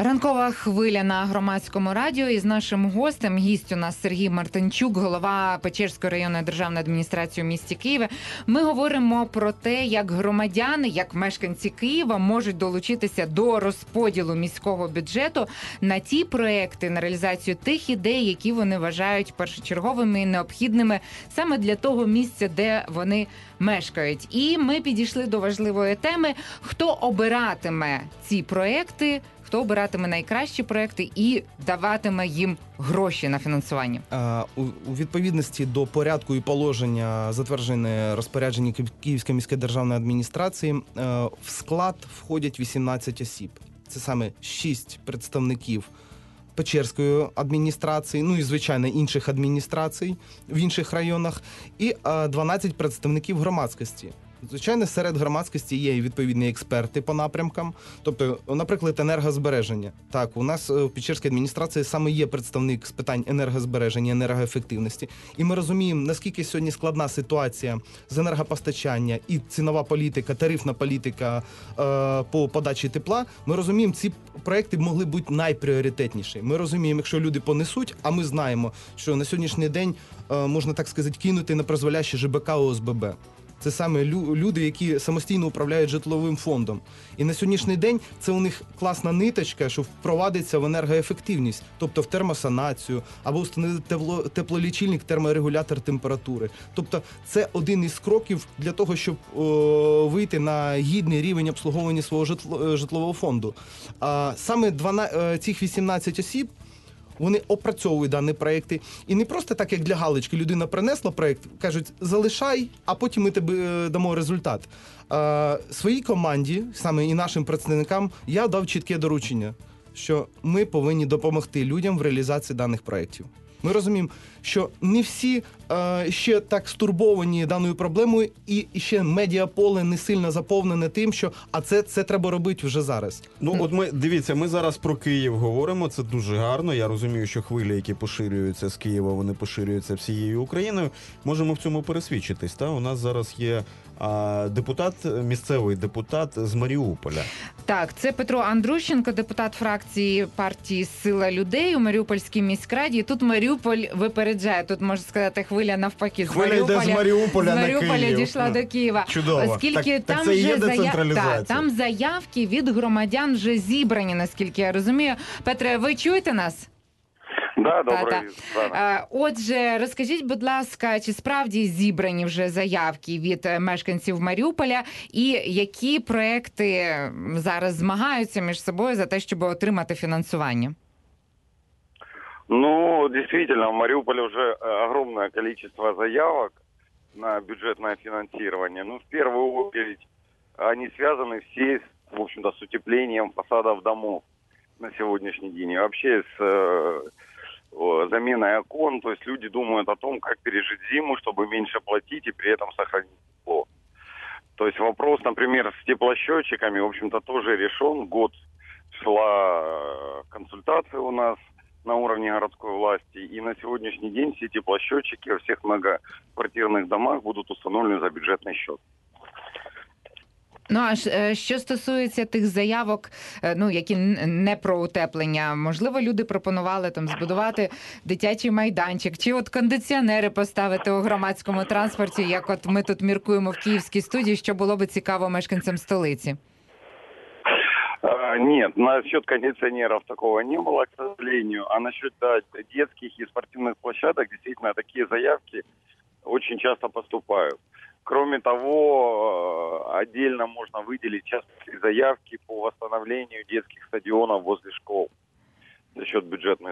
Ранкова хвиля на Громадському радіо. І з нашим гостем, гість у нас Сергій Мартинчук, голова Печерської районної державної адміністрації у місті Києві. Ми говоримо про те, як громадяни, як мешканці Києва можуть долучитися до розподілу міського бюджету на ті проекти, на реалізацію тих ідей, які вони вважають першочерговими і необхідними саме для того місця, де вони мешкають. І ми підійшли до важливої теми, хто обиратиме ці проекти, хто обиратиме найкращі проекти і даватиме їм гроші на фінансування? У відповідності до порядку і положення, затверджене розпорядження Київської міської державної адміністрації, в склад входять 18 осіб. Це саме 6 представників Печерської адміністрації, ну і, звичайно, інших адміністрацій в інших районах, і 12 представників громадськості. Звичайно, серед громадськості є і відповідні експерти по напрямкам. Тобто, наприклад, енергозбереження. Так, у нас в Печерській адміністрації саме є представник з питань енергозбереження, енергоефективності. І ми розуміємо, наскільки сьогодні складна ситуація з енергопостачання і цінова політика, тарифна політика по подачі тепла. Ми розуміємо, ці проекти могли бути найпріоритетніші. Ми розуміємо, якщо люди понесуть, а ми знаємо, що на сьогоднішній день, можна так сказати, кинути на призволяще ЖБК ОСББ. Це саме люди, які самостійно управляють житловим фондом. І на сьогоднішній день це у них класна ниточка, що впровадиться в енергоефективність, тобто в термосанацію, або встановити теплолічильник, терморегулятор температури. Тобто це один із кроків для того, щоб вийти на гідний рівень обслуговування свого житлового фонду. Саме цих 18 осіб, вони опрацьовують дані проекти. І не просто так, як для галочки, людина принесла проект, кажуть, залишай, а потім ми тобі дамо результат. Своїй команді, саме і нашим представникам, я дав чітке доручення, що ми повинні допомогти людям в реалізації даних проєктів. Ми розуміємо, що не всі ще так стурбовані даною проблемою, і ще медіаполе не сильно заповнене тим, що це треба робити вже зараз. Ну, от дивіться, ми зараз про Київ говоримо, це дуже гарно. Я розумію, що хвилі, які поширюються з Києва, вони поширюються всією Україною. Можемо в цьому пересвідчитись, та? У нас зараз є місцевий депутат з Маріуполя. Так, це Петро Андрущенко, депутат фракції партії «Сила людей» у Маріупольській міськраді. І тут Маріуполь випереджає, тут, можна сказати, хвиля навпаки. Хвиля йде з Маріуполя на Київ. Дійшла до Києва. Чудово. Оскільки так це є децентралізація. Там заявки від громадян вже зібрані, наскільки я розумію. Петре, ви чуєте нас? Да, добре. Отже, розкажіть, будь ласка, чи справді зібрані вже заявки від мешканців Маріуполя і які проекти зараз змагаються між собою за те, щоб отримати фінансування? Ну, действительно, в Мариуполе уже огромное количество заявок на бюджетное финансирование. Ну, в первую очередь, они связаны все, в общем-то, с утеплением фасадов домов на сегодняшний день. И вообще с заменой окон. То есть люди думают о том, как пережить зиму, чтобы меньше платить и при этом сохранить тепло. То есть вопрос, например, с теплосчетчиками, в общем-то, тоже решен. Год шла консультация у нас на уровне городской власти, и на сегодняшний день все теплосчетчики во всех многоквартирных домах будут установлены за бюджетный счет. Ну, а що стосується тих заявок, які не про утеплення, можливо, люди пропонували там збудувати дитячий майданчик, чи от кондиціонери поставити у громадському транспорті, як от ми тут міркуємо в Київській студії, що було би цікаво мешканцям столиці? Нет, насчет кондиционеров такого не было, к сожалению. А насчет детских и спортивных площадок, действительно, такие заявки очень часто поступают. Кроме того, отдельно можно выделить частные заявки по восстановлению детских стадионов возле школ за счет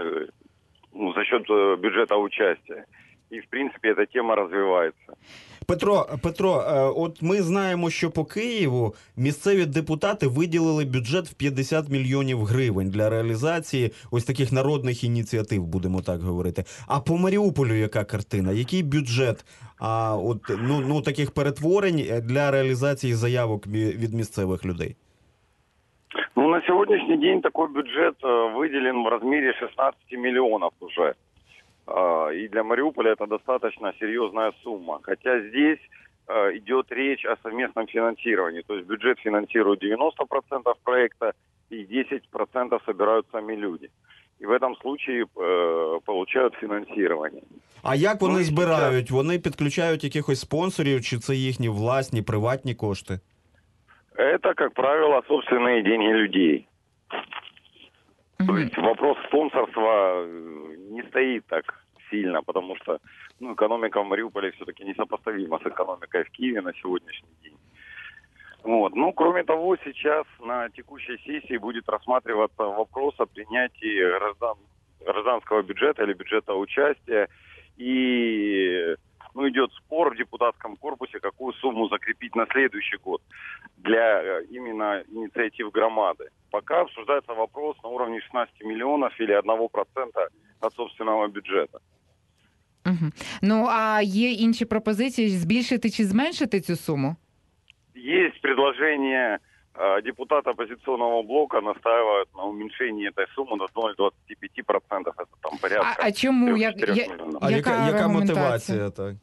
бюджета участия. І, в принципі, ця тема розвивається. Петро, от ми знаємо, що по Києву місцеві депутати виділили бюджет в 50 мільйонів гривень для реалізації ось таких народних ініціатив, будемо так говорити. А по Маріуполю яка картина? Який бюджет таких перетворень для реалізації заявок від місцевих людей? Ну, на сьогоднішній день такий бюджет виділен в розмірі 16 мільйонів уже. И для Мариуполя это достаточно серьезная сумма. Хотя здесь идет речь о совместном финансировании. То есть бюджет финансирует 90% проекта, и 10% собирают сами люди. И в этом случае получают финансирование. А як вони Ну, і збирають? Вони підключають якихось спонсорів, чи це їхні власні, приватні кошти? Это, как правило, собственные деньги людей. То есть вопрос спонсорства не стоит так сильно, потому что экономика в Мариуполе все-таки несопоставима с экономикой в Киеве на сегодняшний день. Вот. Ну, кроме того, сейчас на текущей сессии будет рассматриваться вопрос о принятии гражданского бюджета или бюджета участия. И идет спор в депутатском корпусе, какую сумму закрепить на следующий год для именно инициатив громады. Пока обсуждается вопрос на уровне 16 миллионов или 1% от собственного бюджета. Угу. Ну, а є інші пропозиції збільшити чи зменшити цю суму? Есть предложение депутата оппозиционного блока, настаивают на уменьшении этой суммы до 0,25%. Это там порядка. А чому? 3-4 миллионов. А яка аргументація? мотивація? Так?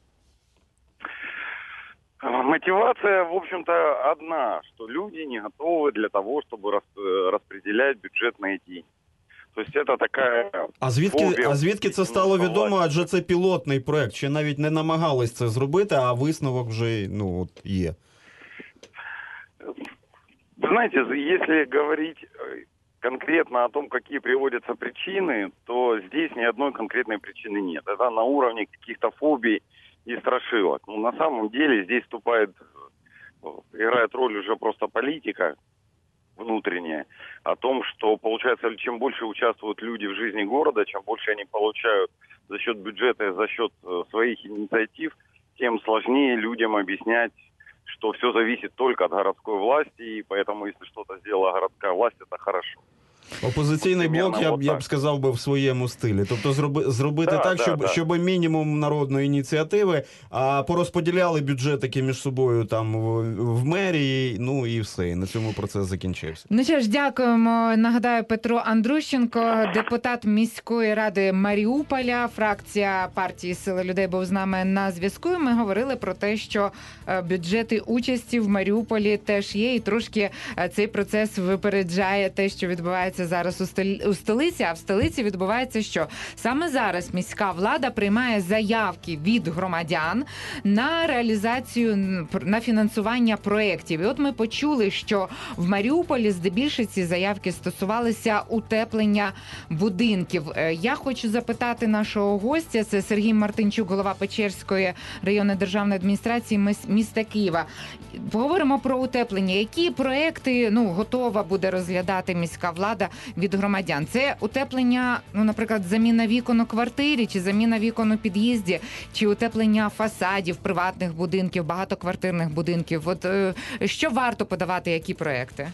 Мотивация, в общем-то, одна, что люди не готовы для того, чтобы распределять бюджетные деньги. То есть это такая... А звідки це стало відомо? Адже це пілотний проект. Ще навіть не намагались це зробити, а висновок вже є. Вы знаете, если говорить конкретно о том, какие приводятся причины, то здесь ни одной конкретной причины нет. Это на уровне каких-то фобий и страшилок. Ну, на самом деле здесь играет роль уже просто политика внутренняя, о том, что, получается, чем больше участвуют люди в жизни города, чем больше они получают за счет бюджета и за счет своих инициатив, тем сложнее людям объяснять, что все зависит только от городской власти, и поэтому, если что-то сделала городская власть, это хорошо. Опозиційний блок, я б сказав би, в своєму стилі. Тобто зробити щоб мінімум народної ініціативи, а порозподіляли бюджетики між собою там в мерії, і все. І на цьому процес закінчився. Ну що ж, дякуємо. Нагадаю, Петро Андрущенко, депутат міської ради Маріуполя, фракція партії «Сила людей» був з нами на зв'язку. Ми говорили про те, що бюджети участі в Маріуполі теж є, і трошки цей процес випереджає те, що відбувається зараз у столиці, а в столиці відбувається що? Саме зараз міська влада приймає заявки від громадян на реалізацію, на фінансування проєктів. І от ми почули, що в Маріуполі здебільшого ці заявки стосувалися утеплення будинків. Я хочу запитати нашого гостя, це Сергій Мартинчук, голова Печерської районної державної адміністрації міста Києва. Поговоримо про утеплення. Які проєкти готова буде розглядати міська влада від громадян? Це утеплення, наприклад, заміна вікон у квартирі, чи заміна вікон у під'їзді, чи утеплення фасадів приватних будинків, багатоквартирних будинків. От що варто подавати, які проекти?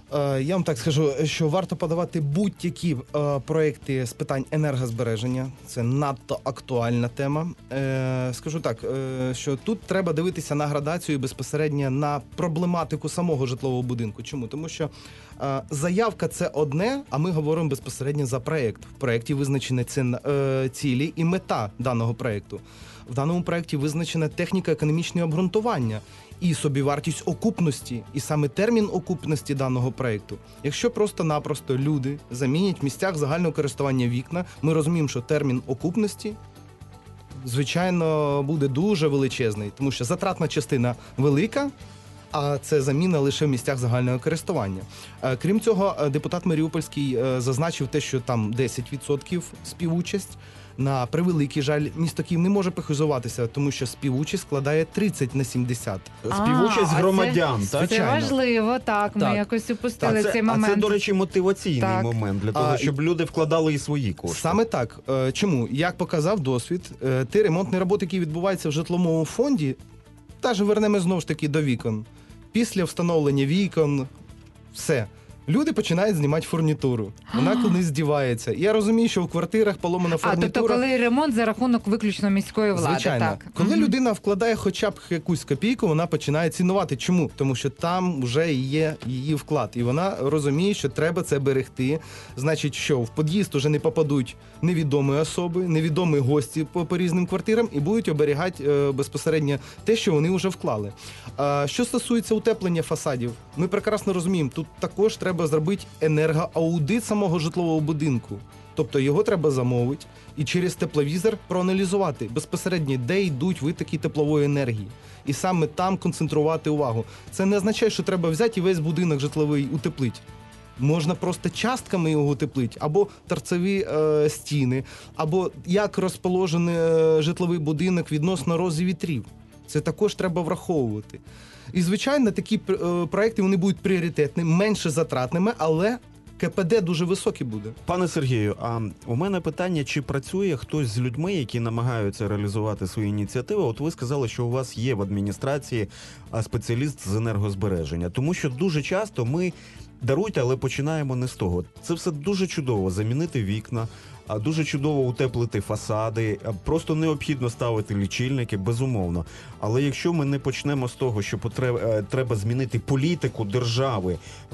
Я вам так скажу, що варто подавати будь-які проекти з питань енергозбереження. Це надто актуальна тема. Скажу так, що тут треба дивитися на градацію безпосередньо на проблематику самого житлового будинку. Чому? Тому що заявка – це одне, а ми говоримо безпосередньо за проект. В проекті визначені цілі і мета даного проекту. В даному проекті визначена техніко-економічне обґрунтування і собівартість окупності, і саме термін окупності даного проекту. Якщо просто-напросто люди замінять в місцях загального користування вікна, ми розуміємо, що термін окупності, звичайно, буде дуже величезний, тому що затратна частина велика, а це заміна лише в місцях загального користування. Крім цього, депутат Маріупольський зазначив те, що там 10% співучасть. На превеликий жаль, місто Київ не може похизуватися, тому що співучасть складає 30/70. Співучасть громадян, так? Це важливо, так. Ми якось упустили цей момент. А це, до речі, мотиваційний момент для того, щоб люди вкладали і свої кошти. Саме так. Чому? Як показав досвід, ті ремонтні роботи, які відбуваються в житловому фонді, теж вернемо знову ж таки до вікон. Після встановлення вікон, все. Люди починають знімати фурнітуру. Вона колись здівається. Я розумію, що в квартирах поломана фурнітура. Тобто коли ремонт за рахунок виключно міської влади. Звичайно. Так. Коли людина вкладає хоча б якусь копійку, вона починає цінувати. Чому? Тому що там вже є її вклад. І вона розуміє, що треба це берегти. Значить, що в під'їзд уже не попадуть невідомі особи, невідомі гості по різним квартирам і будуть оберігати безпосередньо те, що вони вже вклали. Що стосується утеплення фасадів, ми прекрасно розуміємо, тут також треба треба зробити енергоаудит самого житлового будинку. Тобто його треба замовити і через тепловізор проаналізувати безпосередньо, де йдуть витоки теплової енергії. І саме там концентрувати увагу. Це не означає, що треба взяти і весь будинок житловий утеплити. Можна просто частками його утеплити, або торцеві стіни, або як розположений житловий будинок відносно рози вітрів. Це також треба враховувати. І, звичайно, такі проекти вони будуть пріоритетними, менше затратними, але КПД дуже високий буде. Пане Сергію, а у мене питання, чи працює хтось з людьми, які намагаються реалізувати свої ініціативи? От ви сказали, що у вас є в адміністрації спеціаліст з енергозбереження. Тому що дуже часто ми, даруйте, але починаємо не з того. Це все дуже чудово, замінити вікна, дуже чудово утеплити фасади, просто необхідно ставити лічильники, безумовно. Але якщо ми не почнемо з того, що треба змінити політику держави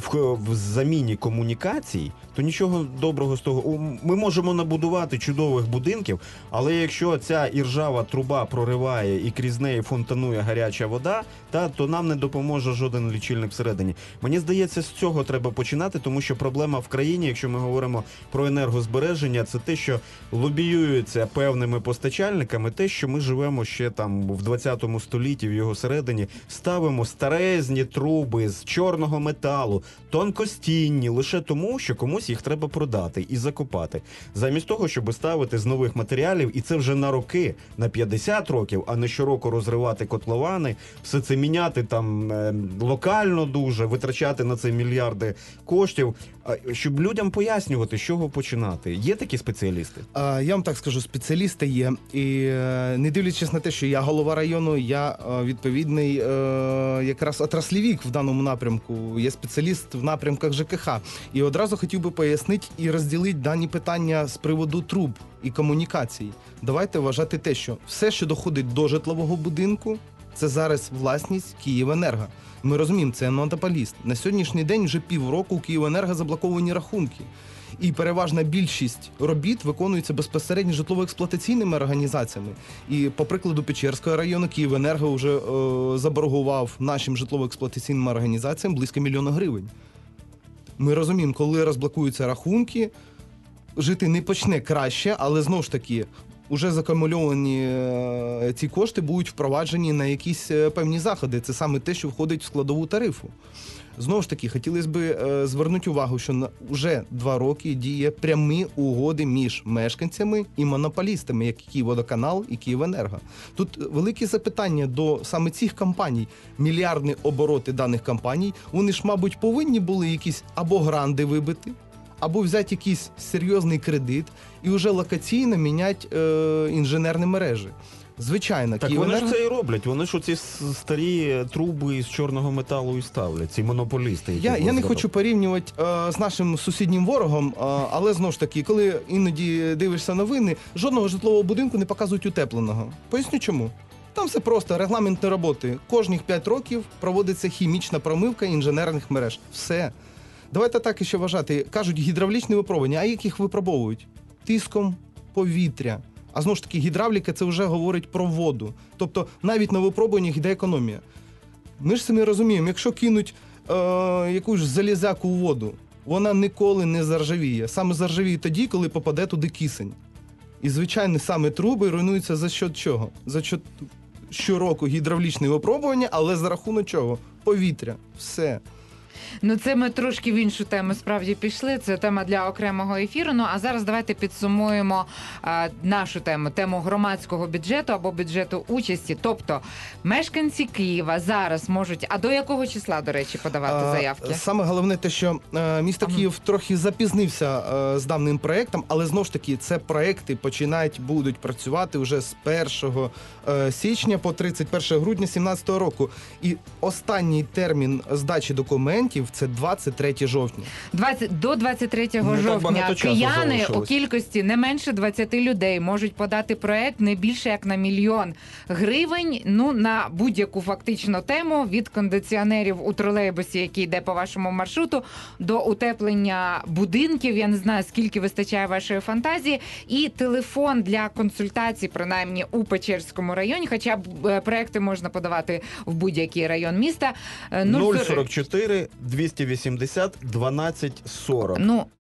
в заміні комунікацій, то нічого доброго з того. Ми можемо набудувати чудових будинків, але якщо ця іржава труба прориває і крізь неї фонтанує гаряча вода, то нам не допоможе жоден лічильник всередині. Мені здається, з цього треба починати, тому що проблема в країні, якщо ми говоримо про енергозбереження, це те, що лобіюється певними постачальниками, те, що ми живемо ще там в 20 столітті, в його середині, ставимо старезні труби з чорного металу, тонкостінні, лише тому, що комусь їх треба продати і закопати. Замість того, щоб ставити з нових матеріалів, і це вже на роки, на 50 років, а не щороку розривати котловани, все це міняти там локально дуже, витрачати на це мільярди коштів, щоб людям пояснювати, з чого починати. Є такі спеціалісти? Я вам так скажу, спеціалісти є. І не дивлячись на те, що я голова району, я відповідний якраз отраслівік в даному напрямку. Я спеціаліст в напрямках ЖКХ. І одразу хотів би пояснити і розділити дані питання з приводу труб і комунікацій. Давайте вважати те, що все, що доходить до житлового будинку, це зараз власність Київенерго. Ми розуміємо, це монополіст. На сьогоднішній день вже півроку у Київенерго заблоковані рахунки. І переважна більшість робіт виконується безпосередньо житлово-експлуатаційними організаціями. І по прикладу Печерського району Київенерго вже заборгував нашим житлово-експлуатаційним організаціям близько 1 мільйона гривень. Ми розуміємо, коли розблокуються рахунки, жити не почне краще, але знову ж таки, уже закумульовані ці кошти будуть впроваджені на якісь певні заходи. Це саме те, що входить в складову тарифу. Знову ж таки, хотілося б звернути увагу, що вже 2 роки діє прямі угоди між мешканцями і монополістами, як Київводоканал і Київенерго. Тут великі запитання до саме цих компаній. Мільярдні обороти даних компаній, вони ж, мабуть, повинні були якісь або гранди вибити, або взяти якийсь серйозний кредит і вже локаційно міняти інженерні мережі. Звичайно, так вони ж це і роблять. Вони ж оці старі труби з чорного металу і ставлять, ці монополісти. Я не хочу порівнювати з нашим сусіднім ворогом, але знову ж таки, коли іноді дивишся новини, жодного житлового будинку не показують утепленого. Поясню чому. Там все просто, регламентні роботи. Кожних 5 років проводиться хімічна промивка інженерних мереж. Все. Давайте так і ще вважати. Кажуть, гідравлічні випробування. А як їх випробовують? Тиском повітря. А знову ж таки, гідравліка – це вже говорить про воду. Тобто навіть на випробуваннях йде економія. Ми ж самі розуміємо, якщо кинуть якусь залізяку у воду, вона ніколи не заржавіє. Саме заржавіє тоді, коли попаде туди кисень. І, звичайно, саме труби руйнуються за счет чого? За счет щороку гідравлічні випробування, але за рахунок чого? Повітря. Все. Ну, це ми трошки в іншу тему справді пішли. Це тема для окремого ефіру. Ну, а зараз давайте підсумуємо нашу тему громадського бюджету або бюджету участі. Тобто, мешканці Києва зараз можуть, а до якого числа, до речі, подавати заявки? Саме головне те, що місто Київ трохи запізнився з даним проєктом, але знову ж таки, це проєкти будуть працювати вже з 1 січня по 31 грудня 2017 року. І останній термін здачі документів – це 23 жовтня. До 23 жовтня кияни у кількості не менше 20 людей можуть подати проект не більше як на 1 мільйон гривень, на будь-яку фактично тему, від кондиціонерів у тролейбусі, який йде по вашому маршруту, до утеплення будинків. Я не знаю, скільки вистачає вашої фантазії. І телефон для консультацій, принаймні у Печерському районі, хоча проекти можна подавати в будь-який район міста. 044 280 12 40. Ну,